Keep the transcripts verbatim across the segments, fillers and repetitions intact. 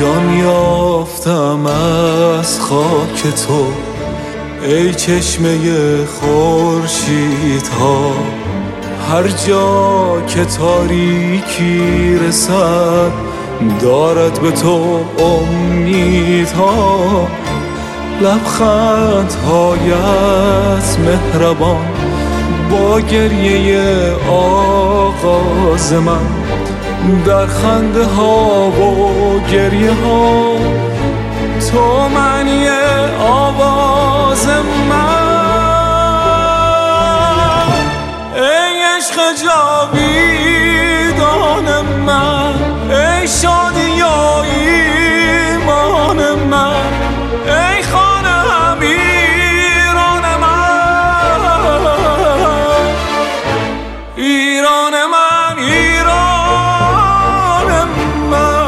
جان یافتم از خاک تو ای چشمه خورشیدها. هر جا که تاریکی رسد دارد به تو امیدها. لبخندهایت مهربان با گریه آغاز من، در خنده ها و گریه ها تو معنی آواز من. ای عشق جاویدان من، ای شادی و ایمان من، ای خانه امیران من، ایران من، ایران من.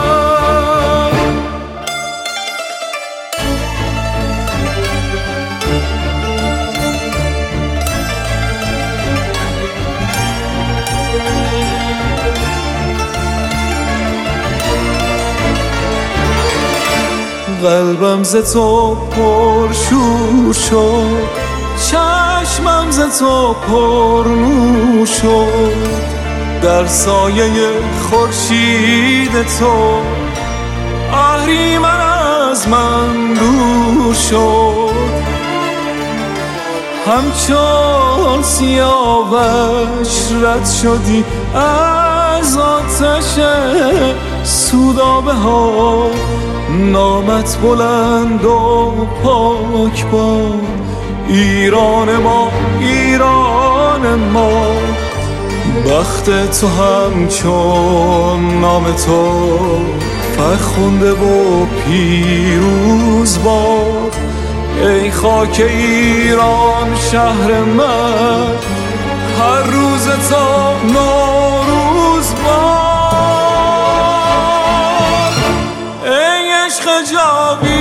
قلبم ز تو پرشور شد، چشمم ز تو پرنور شد، در سایه خورشید تو اهریمن از من دور شد. همچون سیاوش رد شدی از آتش سودابه ها، نامت بلند و پاک باد ایران ما، ایران ما. بخت تو همچون نام تو فرخنده و پیروز باد. ای خاک ایران شهر من، هر روز تا نوروز باد. ای عشق جاوید